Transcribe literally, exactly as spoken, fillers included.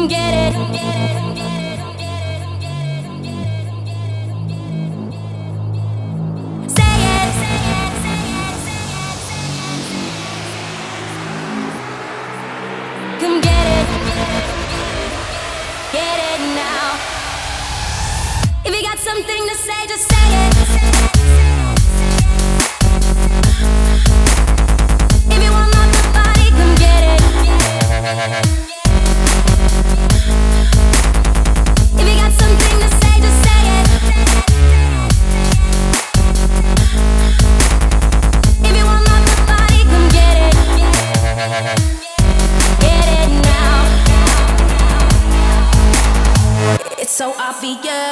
get it. Say it. Come get it. Get it now. If you got something to say, just say it. If you want my body, come get it. If you got something to say, just say it. If you want my body, come get it. Get it now. It's so obvious.